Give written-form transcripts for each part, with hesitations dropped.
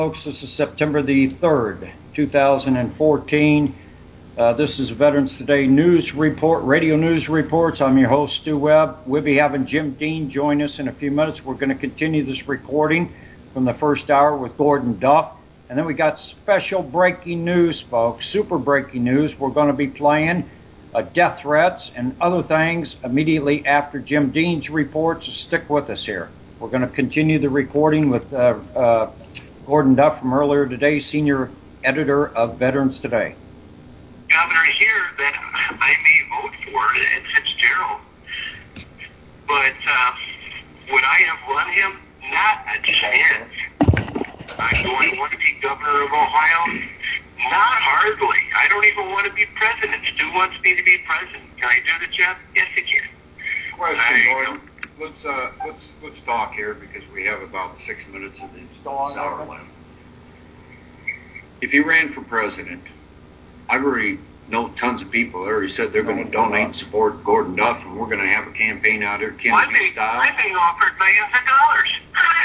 Folks, this is September the 3rd, 2014. This is Veterans Today News Report, Radio News Reports. I'm your host, Stu Webb. We'll be having Jim Dean join us in a few minutes. We're going to continue this recording from the first hour with Gordon Duff. And then we got special breaking news, folks, super breaking news. We're going to be playing death threats and other things immediately after Jim Dean's report, so stick with us here. We're going to continue the recording with Gordon Duff from earlier today, senior editor of Veterans Today. Governor here that I may vote for at Fitzgerald, but would I have run him? Not a chance. Do I want to be governor of Ohio? Not hardly. I don't even want to be president. Stu wants me to be president. Can I do the job? Yes, I can. Question, Gordon. Let's talk here because we have about 6 minutes of this hour left. If you ran for president, I've already know tons of people. They already said they're going to donate and support Gordon Duff, and we're going to have a campaign out there, Kennedy style. I'm being offered millions of dollars.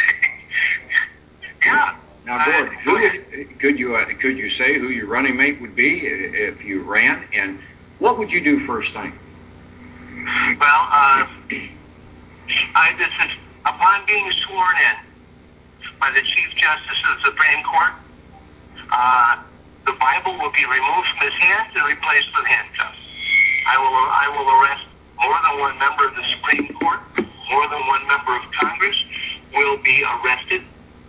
Yeah. Now, Gordon, could you say who your running mate would be if you ran, and what would you do first thing? Well, this is upon being sworn in by the Chief Justice of the Supreme Court. The Bible will be removed from his hands and replaced with handcuffs. I will arrest more than one member of the Supreme Court, more than one member of Congress will be arrested.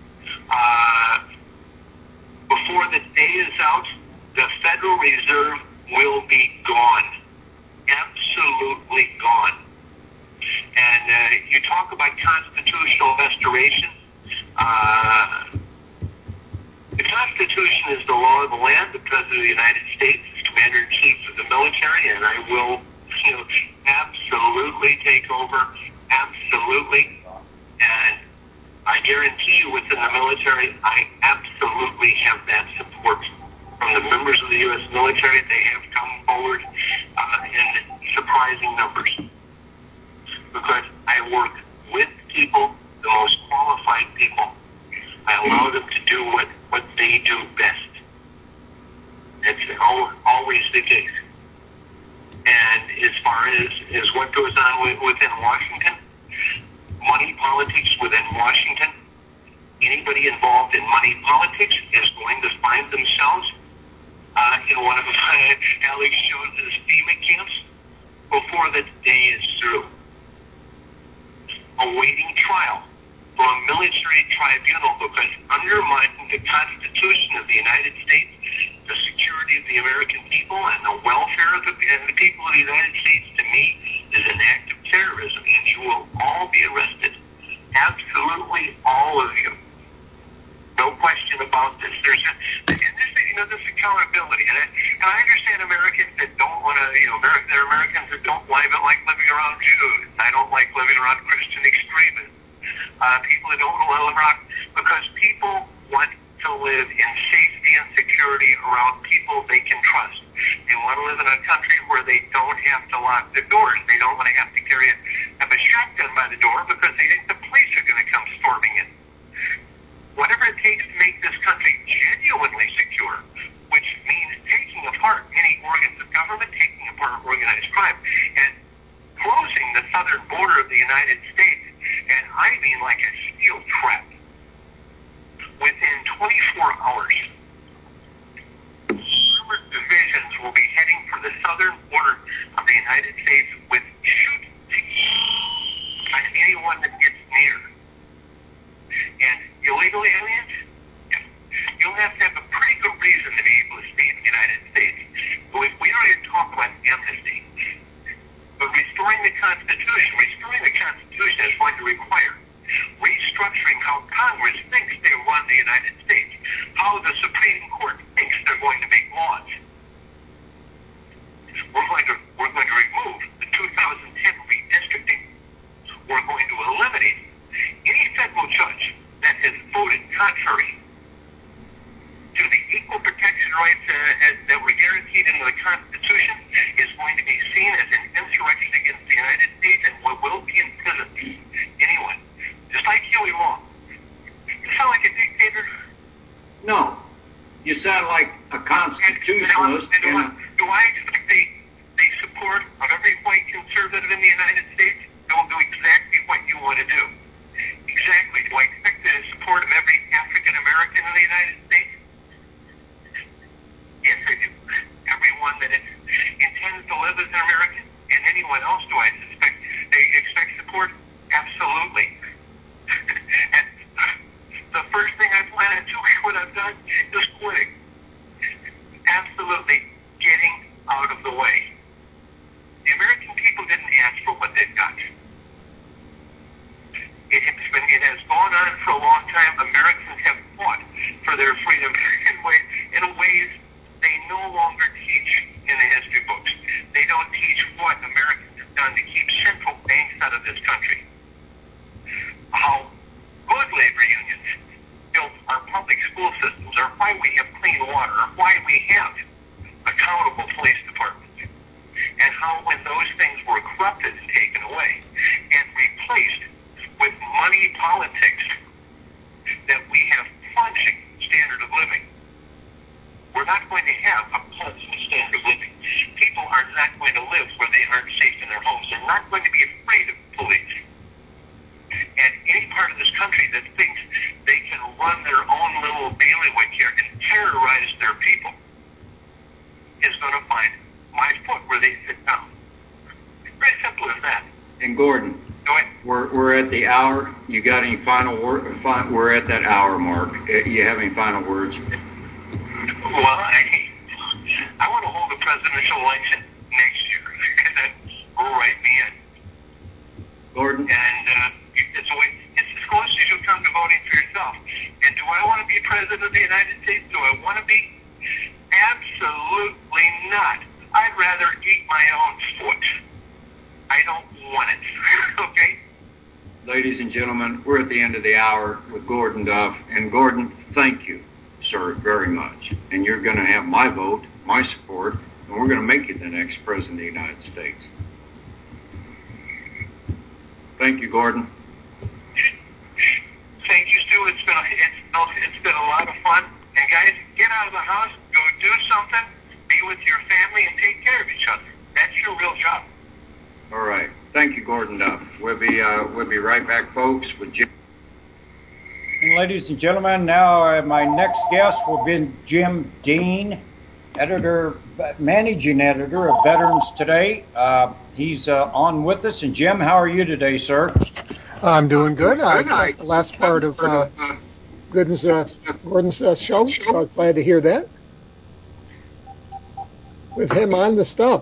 Before the day is out, the Federal Reserve will be gone. Absolutely gone. And you talk about constitutional restoration. The Constitution is the law of the land. The President of the United States is Commander-in-Chief of the military, and I will absolutely take over. Absolutely. And I guarantee you within the military, I absolutely have that support from the members of the U.S. military. They have come forward in surprising numbers because I work with people, the most qualified people. I allow them to do what they do best. It's always the case. And as far as what goes on within Washington, money politics within Washington, anybody involved in money politics is going to find themselves in one of Alex Jones's FEMA camps before the day is through, awaiting trial for a military tribunal because undermining the Constitution of the United States, the security of the American people, and the welfare of the people of the United States, to me, is an act of terrorism, and you will all be arrested. Absolutely all of you. No question about this. There's this accountability, and I understand Americans that don't want to, there are Americans that don't like living around Jews. I don't like living around Christian extremists. People that don't want to live around, because people want to live in safety and security around people they can trust. They want to live in a country where they don't have to lock the doors. They don't want to have to have a shotgun by the door because they think the police are going to come storming in. Whatever it takes to make this country genuinely secure, which means taking apart any organs of government, taking apart organized crime, and closing the southern border of the United States, and I mean like a steel trap. Within 24 hours, armored divisions will be heading for the southern border of the United States with shooting on anyone that gets near. And illegal aliens, you'll have to have a pretty good reason to be able to stay in the United States. But we don't even talk about amnesty. But restoring the Constitution is going to require restructuring how Congress thinks they run the United States, how the Supreme Court thinks they're going to make laws. We're going to remove the 2010 redistricting. We're going to eliminate any federal judge that has voted contrary to the equal protection rights that were guaranteed in the Constitution is going to be seen as an insurrection against the United States and will be in prison. Anyone, just like Huey Long. You sound like a dictator? No. You sound like a constitutionalist. Do I expect the support of every white conservative in the United States? They'll do exactly what you want to do. Exactly. Do I expect the support of every African American in the United States? Yes, I do. Everyone that intends to live as an American, and anyone else, do I expect support? Absolutely. And the first thing I plan to do when I'm done is quitting. Absolutely getting out of the way. The American people didn't ask for what they've got. It has gone on for a long time. Americans have fought for their freedom in ways they no longer teach in the history books. They don't teach what Americans have done to keep central banks out of this country. How good labor unions built our public school systems, or why we have clean water, or why we have accountable police departments. And how when those things were corrupted and taken away and replaced with money politics, that we have plunging standard of living. We're not going to have a plunging standard of living. People are not going to live where they aren't safe in their homes. They're not going to be afraid of police. And any part of this country that thinks they can run their own little bailiwick here and terrorize their people is going to find my foot where they sit down. Very simple as that. And Gordon, we're at the hour. You got any final word? We're at that hour mark. You have any final words? Well, I want to hold a presidential election next year, and then we'll write me in. Gordon? And it's as close as you come to voting for yourself. And do I want to be president of the United States? Do I want to be? Absolutely not. I'd rather eat my own foot. I don't want it. Okay? Ladies and gentlemen, we're at the end of the hour with Gordon Duff. And Gordon, thank you, sir, very much. And you're going to have my vote, my support, and we're going to make you the next president of the United States. Thank you, Gordon. Thank you, Stu. It's been a lot of fun. And guys, get out of the house, go do something, be with your family, and take care of each other. That's your real job. All right. Thank you, Gordon Duff. We'll be right back, folks, with Jim. And ladies and gentlemen, now my next guest will be Jim Dean, managing editor of Veterans Today. He's on with us. And Jim, how are you today, sir? I'm doing good. I got the last part of Gordon's show, so I was glad to hear that. With him on the stuff.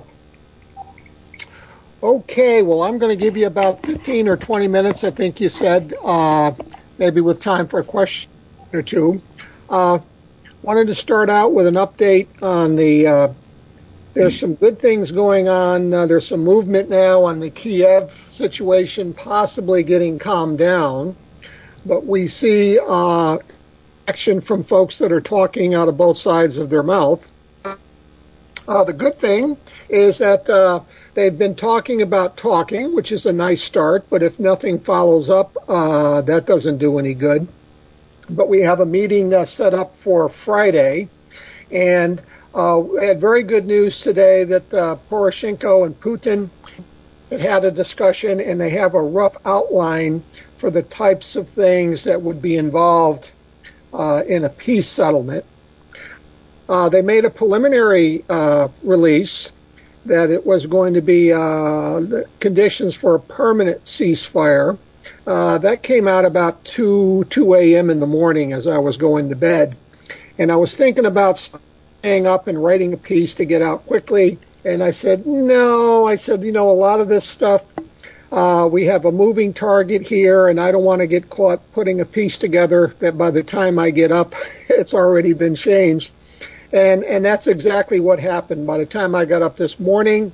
Okay, well, I'm going to give you about 15 or 20 minutes, I think you said, maybe with time for a question or two. Wanted to start out with an update on there's some good things going on. There's some movement now on the Kiev situation possibly getting calmed down. But we see action from folks that are talking out of both sides of their mouth. The good thing is that they've been talking about talking, which is a nice start. But if nothing follows up, that doesn't do any good. But we have a meeting set up for Friday. And we had very good news today that Poroshenko and Putin had a discussion, and they have a rough outline for the types of things that would be involved in a peace settlement. They made a preliminary release that it was going to be the conditions for a permanent ceasefire. That came out about 2 a.m. in the morning as I was going to bed. And I was thinking about staying up and writing a piece to get out quickly. And I said, no. I said, a lot of this stuff, we have a moving target here, and I don't want to get caught putting a piece together that by the time I get up, it's already been changed. And that's exactly what happened. By the time I got up this morning,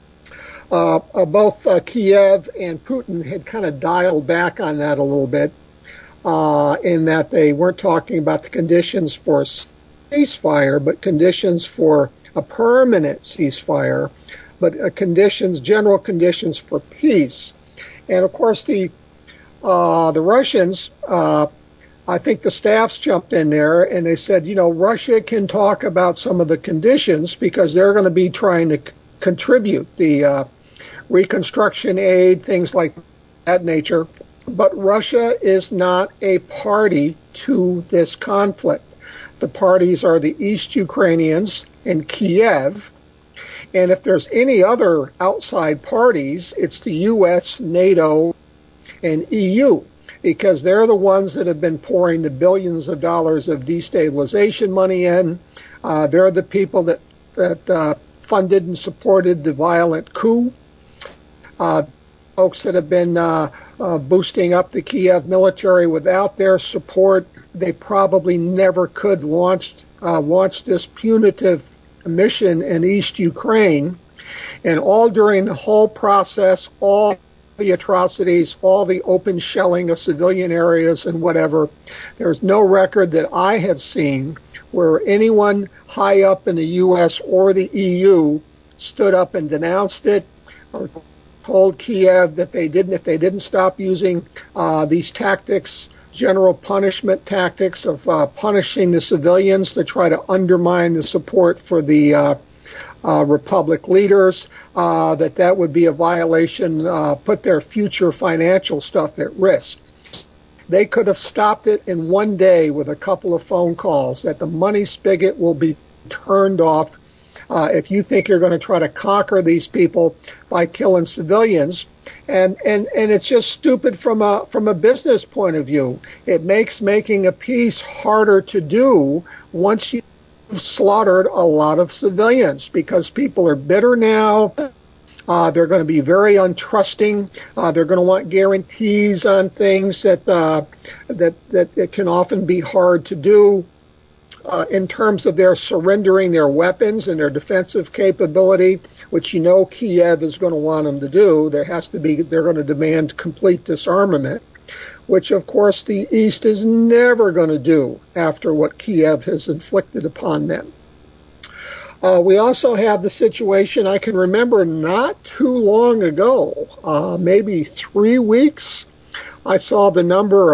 both Kiev and Putin had kind of dialed back on that a little bit, in that they weren't talking about the conditions for a ceasefire, but conditions for a permanent ceasefire, but general conditions for peace. And of course, the Russians I think the staffs jumped in there and they said, Russia can talk about some of the conditions because they're going to be trying to contribute the reconstruction aid, things like that nature. But Russia is not a party to this conflict. The parties are the East Ukrainians and Kiev. And if there's any other outside parties, it's the U.S., NATO, and EU, because they're the ones that have been pouring the billions of dollars of destabilization money in. They're the people that funded and supported the violent coup. Folks that have been boosting up the Kiev military. Without their support, they probably never could launch this punitive mission in East Ukraine. And all during the whole process, all the atrocities, all the open shelling of civilian areas and whatever, there's no record that I have seen where anyone high up in the U.S. or the EU stood up and denounced it or told Kiev that if they didn't stop using these tactics, general punishment tactics of punishing the civilians to try to undermine the support for the Republic leaders, that would be a violation, put their future financial stuff at risk. They could have stopped it in one day with a couple of phone calls, that the money spigot will be turned off if you think you're going to try to conquer these people by killing civilians. And it's just stupid from a business point of view. It makes making a peace harder to do once you've slaughtered a lot of civilians, because people are bitter now. They're going to be very untrusting. They're going to want guarantees on things that can often be hard to do. In terms of their surrendering their weapons and their defensive capability, which Kiev is going to want them to do. They're going to demand complete disarmament, which of course the East is never going to do after what Kiev has inflicted upon them. We also have the situation, I can remember not too long ago, maybe 3 weeks, I saw the number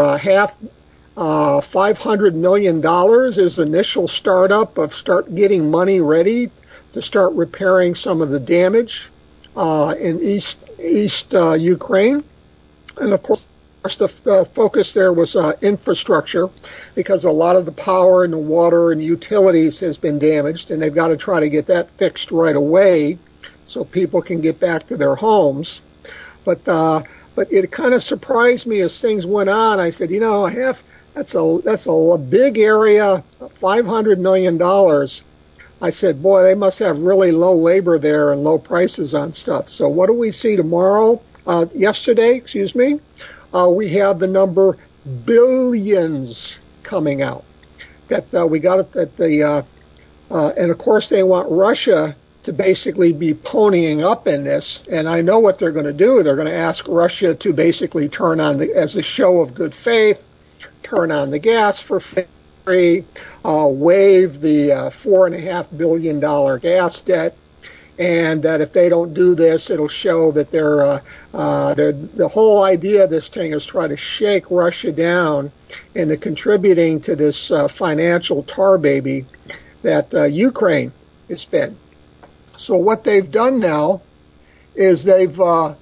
$500 million is initial startup of start getting money ready to start repairing some of the damage in East Ukraine. And of course, the focus there was infrastructure, because a lot of the power and the water and utilities has been damaged, and they've got to try to get that fixed right away so people can get back to their homes. But it kind of surprised me as things went on. I said, that's a big area, $500 million. I said, boy, they must have really low labor there and low prices on stuff. So what do we see tomorrow? Yesterday, we have the number billions coming out. That we got it at the, and of course they want Russia to basically be ponying up in this. And I know what they're going to do. They're going to ask Russia to basically turn on, as a show of good faith, turn on the gas for free, waive the $4.5 billion gas debt, and that if they don't do this, it'll show that the whole idea of this thing is try to shake Russia down into contributing to this financial tar baby that Ukraine has been. So what they've done now is they've got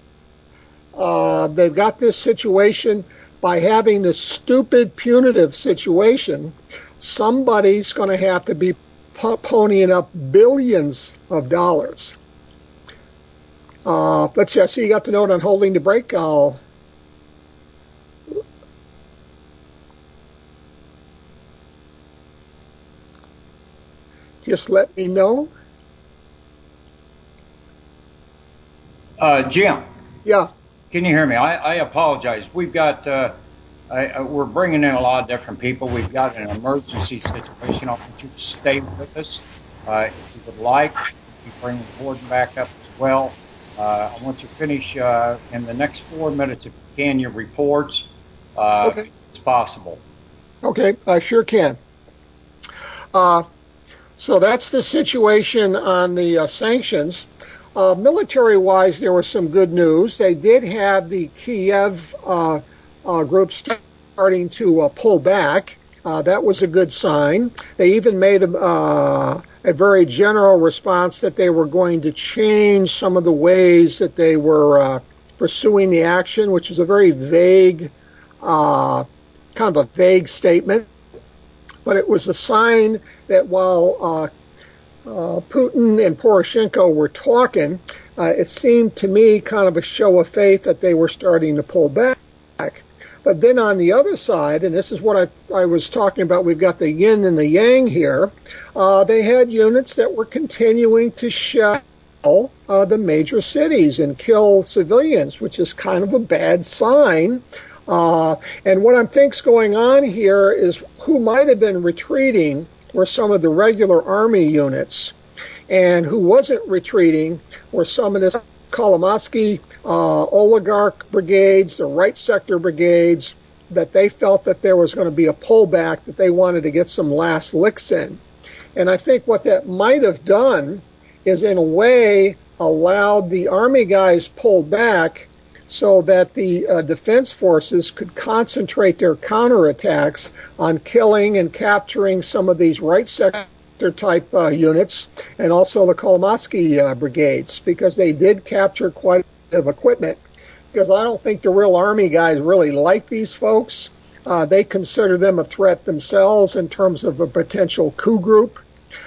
this situation. By having this stupid punitive situation, somebody's going to have to be ponying up billions of dollars. Let's see, I see you got the note on holding the brake. I'll just let me know. Jim. Yeah. Can you hear me? I apologize. We've got, we're bringing in a lot of different people. We've got an emergency situation. I want you to stay with us. If you would like, you bring Gordon back up as well. I want you to finish in the next 4 minutes, if you can, your reports. Okay. If it's possible. Okay, I sure can. So that's the situation on the sanctions. Military-wise, there was some good news. They did have the Kiev group step starting to pull back. That was a good sign. They even made a very general response that they were going to change some of the ways that they were pursuing the action, which is a very vague, kind of a vague statement. But it was a sign that while Putin and Poroshenko were talking, it seemed to me kind of a show of faith that they were starting to pull back. But then on the other side, and this is what I was talking about, we've got the yin and the yang here, they had units that were continuing to shell the major cities and kill civilians, which is kind of a bad sign. And what I think's going on here is who might have been retreating were some of the regular army units, and who wasn't retreating were some of this Kolomoisky oligarch brigades, the right sector brigades, that they felt that there was going to be a pullback, that they wanted to get some last licks in. And I think what that might have done is in a way allowed the army guys pulled back so that the defense forces could concentrate their counterattacks on killing and capturing some of these right sector type units, and also the Kolomoisky brigades, because they did capture quite a bit of equipment. Because I don't think the real army guys really like these folks. They consider them a threat themselves in terms of a potential coup group.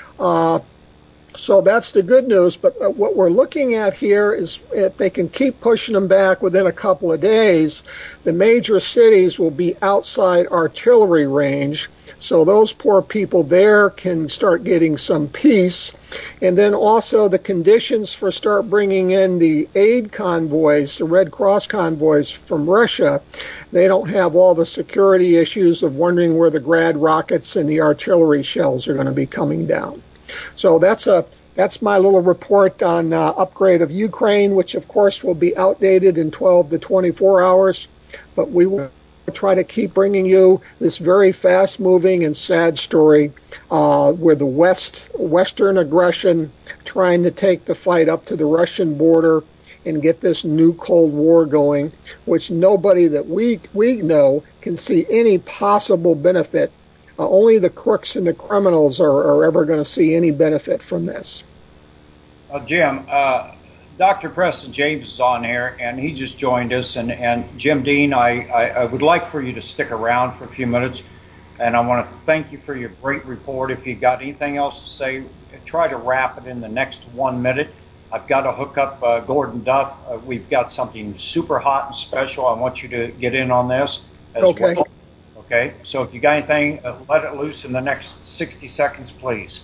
So that's the good news. But what we're looking at here is if they can keep pushing them back within a couple of days, the major cities will be outside artillery range. So those poor people there can start getting some peace. And then also the conditions for start bringing in the aid convoys, the Red Cross convoys from Russia, they don't have all the security issues of wondering where the Grad rockets and the artillery shells are going to be coming down. So that's my little report on upgrade of Ukraine, which of course will be outdated in 12 to 24 hours. But we will try to keep bringing you this very fast-moving and sad story where the Western aggression trying to take the fight up to the Russian border and get this new Cold War going, which nobody that we know can see any possible benefit. Only the crooks and the criminals are ever going to see any benefit from this. Jim, Dr. Preston James is on here, and he just joined us. And Jim Dean, I would like for you to stick around for a few minutes, and I want to thank you for your great report. If you got anything else to say, try to wrap it in the next 1 minute. I've got to hook up Gordon Duff. We've got something super hot and special. I want you to get in on this as well. Okay, so if you got anything, let it loose in the next 60 seconds, please.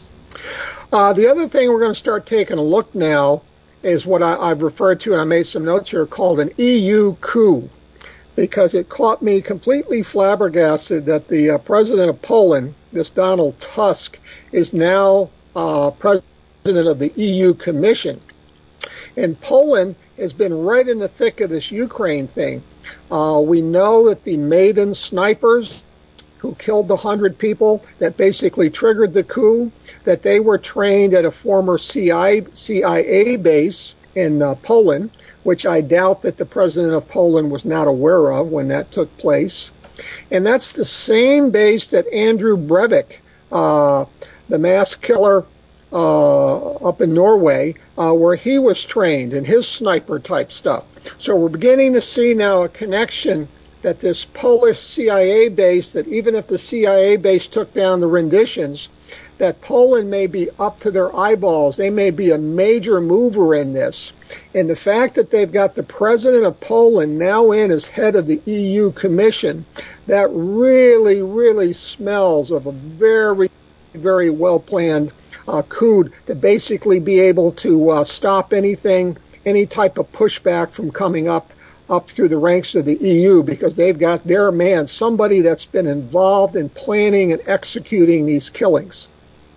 The other thing we're going to start taking a look now is what I've referred to, and I made some notes here, called an EU coup, because it caught me completely flabbergasted that the president of Poland, this Donald Tusk, is now president of the EU Commission. And Poland has been right in the thick of this Ukraine thing. We know that the Maidan snipers who killed the 100 people that basically triggered the coup, that they were trained at a former CIA base in Poland, which I doubt that the president of Poland was not aware of when that took place. And that's the same base that Andrew Breivik, the mass killer up in Norway, where he was trained in his sniper type stuff. So we're beginning to see now a connection that this Polish CIA base, that even if the CIA base took down the renditions, that Poland may be up to their eyeballs. They may be a major mover in this. And the fact that they've got the president of Poland now in as head of the EU Commission, that really, really smells of a very, very well-planned coup to basically be able to stop anything, any type of pushback from coming up through the ranks of the EU, because they've got their man, somebody that's been involved in planning and executing these killings.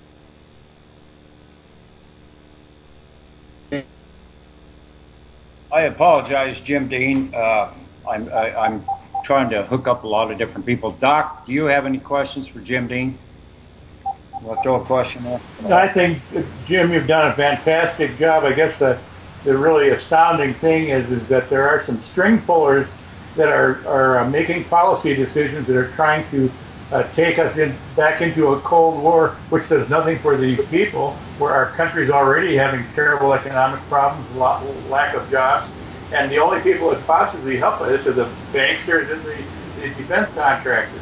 I apologize, Jim Dean. I'm trying to hook up a lot of different people. Doc, do you have any questions for Jim Dean? You want to throw a question there? I think, Jim, you've done a fantastic job. I guess the really astounding thing is that there are some string pullers that are making policy decisions that are trying to take us back into a Cold War, which does nothing for the people, where our country's already having terrible economic problems, lack of jobs, and the only people that possibly help us are the banksters and the defense contractors.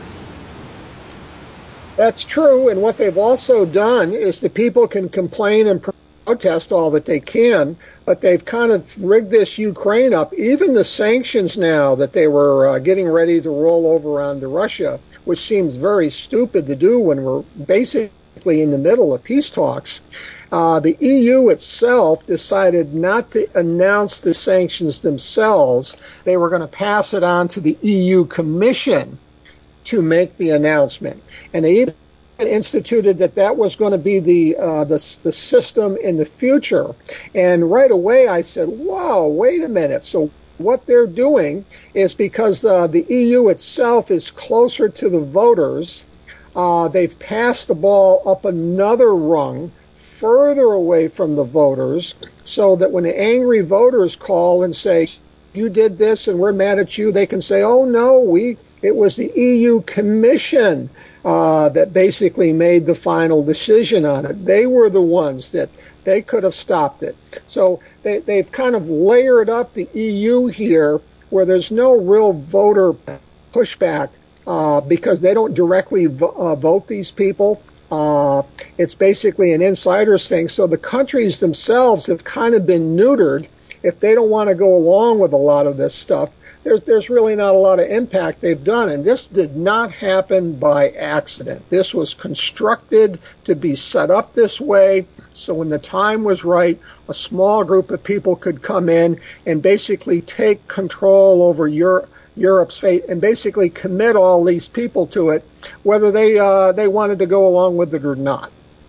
That's true, and what they've also done is the people can complain and protest all that they can, but they've kind of rigged this Ukraine up. Even the sanctions now that they were getting ready to roll over onto Russia, which seems very stupid to do when we're basically in the middle of peace talks. The EU itself decided not to announce the sanctions themselves. They were going to pass it on to the EU Commission to make the announcement. And they even instituted that was going to be the system in the future. And right away I said, wow, wait a minute. So what they're doing is because the EU itself is closer to the voters, they've passed the ball up another rung further away from the voters, so that when the angry voters call and say, you did this and we're mad at you, they can say, oh no, it was the EU Commission that basically made the final decision on it. They were the ones that they could have stopped it. So they've kind of layered up the EU here where there's no real voter pushback because they don't directly vote these people. It's basically an insider's thing. So the countries themselves have kind of been neutered. If they don't want to go along with a lot of this stuff, there's really not a lot of impact they've done. And this did not happen by accident. This was constructed to be set up this way. So when the time was right, a small group of people could come in and basically take control over Europe's fate and basically commit all these people to it, whether they wanted to go along with it or not.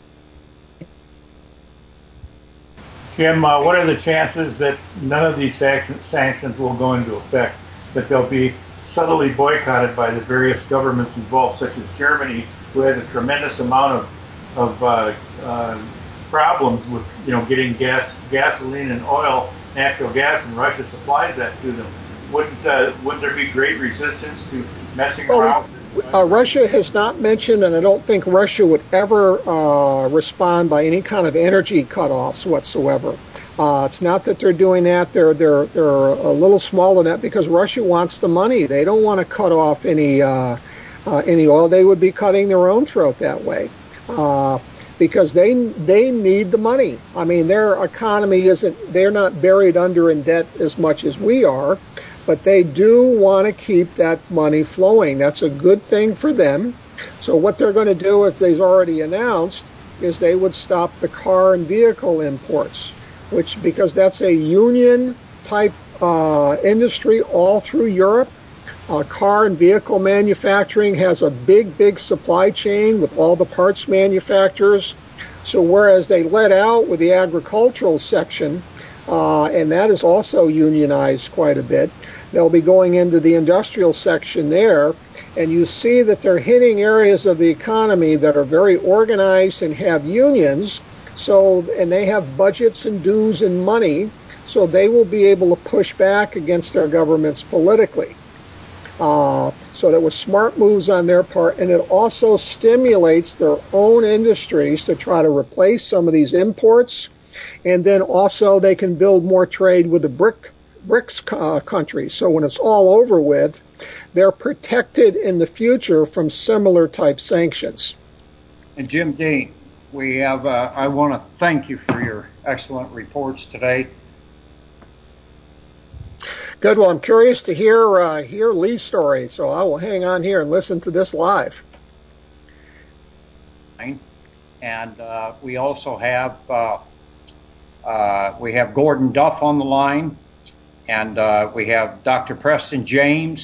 Jim, what are the chances that none of these sanctions will go into effect, that they'll be subtly boycotted by the various governments involved, such as Germany, who has a tremendous amount of problems with getting gasoline and oil, natural gas, and Russia supplies that to them? Wouldn't there be great resistance to messing around? Russia has not mentioned, and I don't think Russia would ever respond by any kind of energy cutoffs whatsoever. It's not that they're doing that. They're a little smaller than that because Russia wants the money. They don't want to cut off any oil. They would be cutting their own throat that way. Because they need the money. I mean, their economy they're not buried under in debt as much as we are, but they do want to keep that money flowing. That's a good thing for them. So what they're going to do, if they've already announced, is they would stop the car and vehicle imports, because that's a union type industry all through Europe. Car and vehicle manufacturing has a big supply chain with all the parts manufacturers. So whereas they let out with the agricultural section, and that is also unionized quite a bit, they'll be going into the industrial section there. And you see that they're hitting areas of the economy that are very organized and have unions. And they have budgets and dues and money. So they will be able to push back against their governments politically. So that was smart moves on their part, and it also stimulates their own industries to try to replace some of these imports, and then also they can build more trade with the BRICS countries. So when it's all over with, they're protected in the future from similar type sanctions. And Jim Dean, we have. I want to thank you for your excellent reports today. Good. Well, I'm curious to hear Lee's story, so I will hang on here and listen to this live. And we also have Gordon Duff on the line, and we have Dr. Preston James